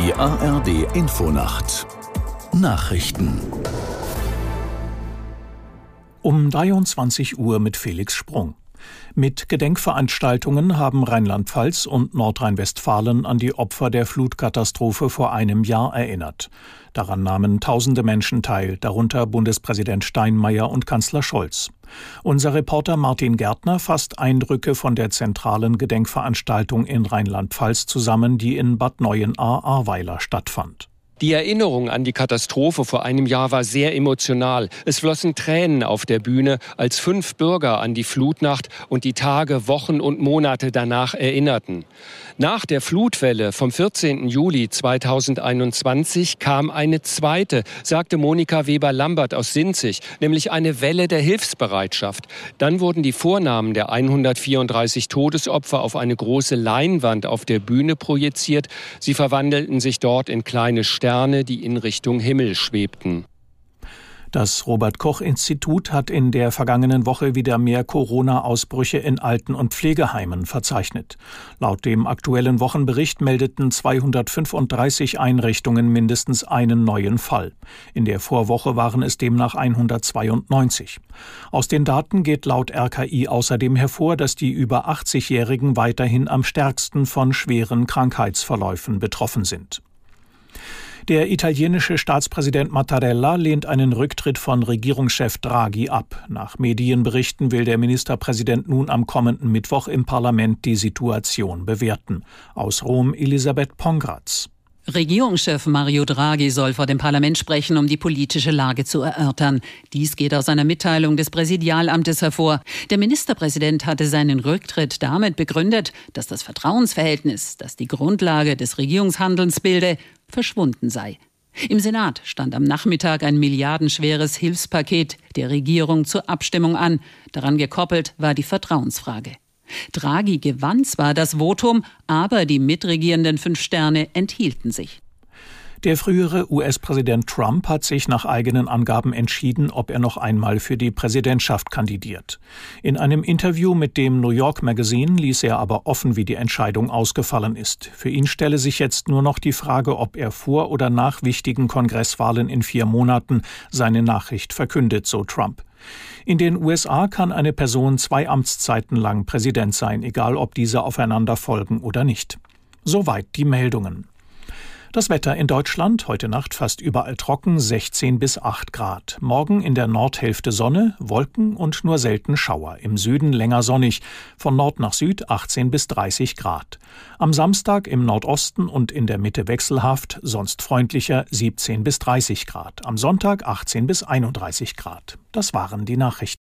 Die ARD-Infonacht Nachrichten um 23 Uhr mit Felix Sprung. Mit Gedenkveranstaltungen haben Rheinland-Pfalz und Nordrhein-Westfalen an die Opfer der Flutkatastrophe vor einem Jahr erinnert. Daran nahmen tausende Menschen teil, darunter Bundespräsident Steinmeier und Kanzler Scholz. Unser Reporter Martin Gärtner fasst Eindrücke von der zentralen Gedenkveranstaltung in Rheinland-Pfalz zusammen, die in Bad Neuenahr-Ahrweiler stattfand. Die Erinnerung an die Katastrophe vor einem Jahr war sehr emotional. Es flossen Tränen auf der Bühne, als 5 Bürger an die Flutnacht und die Tage, Wochen und Monate danach erinnerten. Nach der Flutwelle vom 14. Juli 2021 kam eine zweite, sagte Monika Weber-Lambert aus Sinzig, nämlich eine Welle der Hilfsbereitschaft. Dann wurden die Vornamen der 134 Todesopfer auf eine große Leinwand auf der Bühne projiziert. Sie verwandelten sich dort in kleine Sterne, die in Richtung Himmel schwebten. Das Robert-Koch-Institut hat in der vergangenen Woche wieder mehr Corona-Ausbrüche in Alten- und Pflegeheimen verzeichnet. Laut dem aktuellen Wochenbericht meldeten 235 Einrichtungen mindestens einen neuen Fall. In der Vorwoche waren es demnach 192. Aus den Daten geht laut RKI außerdem hervor, dass die über 80-Jährigen weiterhin am stärksten von schweren Krankheitsverläufen betroffen sind. Der italienische Staatspräsident Mattarella lehnt einen Rücktritt von Regierungschef Draghi ab. Nach Medienberichten will der Ministerpräsident nun am kommenden Mittwoch im Parlament die Situation bewerten. Aus Rom Elisabeth Pongratz. Regierungschef Mario Draghi soll vor dem Parlament sprechen, um die politische Lage zu erörtern. Dies geht aus einer Mitteilung des Präsidialamtes hervor. Der Ministerpräsident hatte seinen Rücktritt damit begründet, dass das Vertrauensverhältnis, das die Grundlage des Regierungshandelns bilde, verschwunden sei. Im Senat stand am Nachmittag ein milliardenschweres Hilfspaket der Regierung zur Abstimmung an. Daran gekoppelt war die Vertrauensfrage. Draghi gewann zwar das Votum, aber die mitregierenden 5 Sterne enthielten sich. Der frühere US-Präsident Trump hat sich nach eigenen Angaben entschieden, ob er noch einmal für die Präsidentschaft kandidiert. In einem Interview mit dem New York Magazine ließ er aber offen, wie die Entscheidung ausgefallen ist. Für ihn stelle sich jetzt nur noch die Frage, ob er vor oder nach wichtigen Kongresswahlen in 4 Monaten seine Nachricht verkündet, so Trump. In den USA kann eine Person 2 Amtszeiten lang Präsident sein, egal ob diese aufeinander folgen oder nicht. Soweit die Meldungen. Das Wetter in Deutschland, heute Nacht fast überall trocken, 16 bis 8 Grad. Morgen in der Nordhälfte Sonne, Wolken und nur selten Schauer. Im Süden länger sonnig, von Nord nach Süd 18 bis 30 Grad. Am Samstag im Nordosten und in der Mitte wechselhaft, sonst freundlicher 17 bis 30 Grad. Am Sonntag 18 bis 31 Grad. Das waren die Nachrichten.